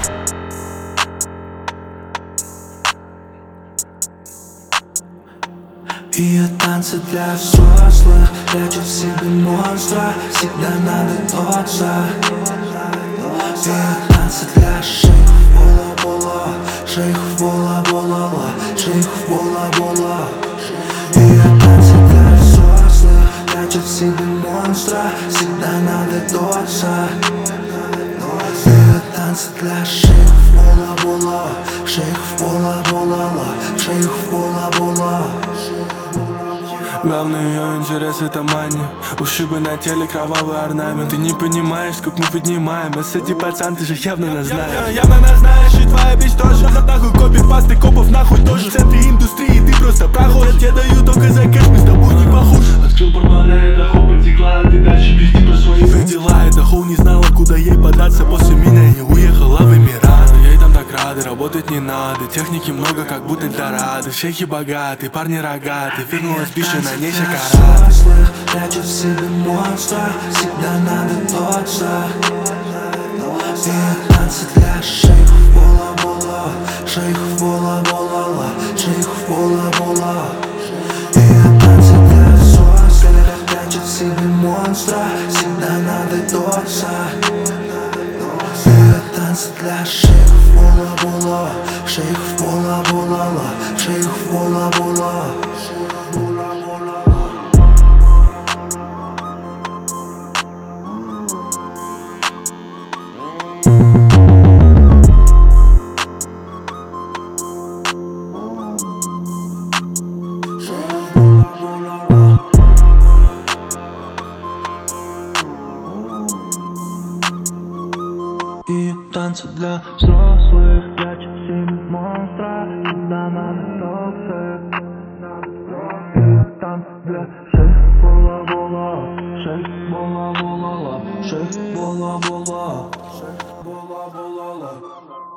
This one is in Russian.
Ее танцы для взрослых прячут в себе монстра, всегда надо тот же. Ее танцы для шейхов, бола-бола, шейхов, бола-бола, шейхов, бола-бола. Ее танцы для взрослых прячут в себе монстра, всегда надо тот же. Ее танцы для шейхов, бола-бола, шейхов, бола-бола, шейхов, бола-бола. Главный ее интерес — это мания. Ушибы на теле, кровавый орнамент. Ты не понимаешь, как мы поднимаем. Эти пацан, ты же явно нас знаешь. Явно нас знаешь, и твоя бич тоже. Нахуй копипасты, копов нахуй тоже. В центре индустрии ты просто проход. Я тебе даю только за кэш, мы с тобой не похожи. Открыл портмоне, это хоу потекла, ты дальше вести про свои дела. Это хоу не знала, куда ей податься. После меня и уехала в Эмират. Ей там так рады, работать не надо. Техники много, как будто Эльдорадо. Шейхи богатые, парни рогатые. Вернулась биша, на ней шоколад. Взрослых прячут в себе монстра, всегда надо тот же. Ее танцы для шейхов, бола-бола, шейхов, бола-бола, шейхов, бола-бола. Ее танцы для взрослых прячут в себе монстра, всегда надо тот же. Ее танцы для шейхов, бола-бола, шейхов, бола-бола, шейхов, бола-бола. И танцы для взрослых прячут в себе монстра, всегда надо токсик. И танцы для шейх, бола-бола, шейх, бола-бола, шейх, бола-бола, шейх, бола-бола.